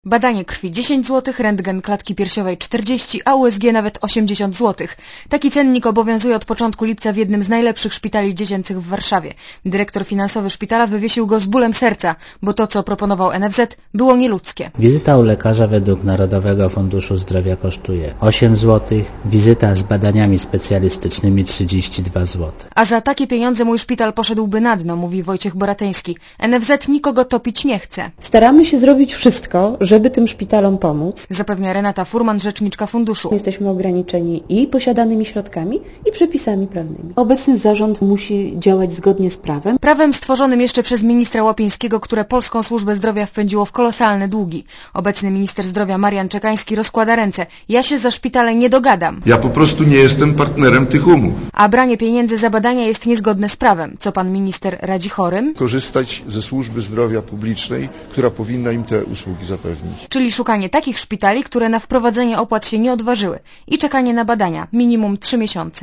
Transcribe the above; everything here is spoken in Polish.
Badanie krwi 10 zł, rentgen klatki piersiowej 40, a USG nawet 80 zł. Taki cennik obowiązuje od początku lipca w jednym z najlepszych szpitali dziecięcych w Warszawie. Dyrektor finansowy szpitala wywiesił go z bólem serca, bo to, co proponował NFZ, było nieludzkie. Wizyta u lekarza według Narodowego Funduszu Zdrowia kosztuje 8 zł, wizyta z badaniami specjalistycznymi 32 zł. A za takie pieniądze mój szpital poszedłby na dno, mówi Wojciech Boratyński. NFZ nikogo topić nie chce. Staramy się zrobić wszystko, żeby tym szpitalom pomóc. Zapewnia Renata Furman, rzeczniczka funduszu. Jesteśmy ograniczeni i posiadanymi środkami, i przepisami prawnymi. Obecny zarząd musi działać zgodnie z prawem. Prawem stworzonym jeszcze przez ministra Łapińskiego, które polską służbę zdrowia wpędziło w kolosalne długi. Obecny minister zdrowia Marian Czekański rozkłada ręce. Ja się za szpitale nie dogadam. Ja po prostu nie jestem partnerem tych umów. A branie pieniędzy za badania jest niezgodne z prawem. Co pan minister radzi chorym? Korzystać ze służby zdrowia publicznej, która powinna im te usługi zapewnić. Czyli szukanie takich szpitali, które na wprowadzenie opłat się nie odważyły i czekanie na badania, minimum 3 miesiące.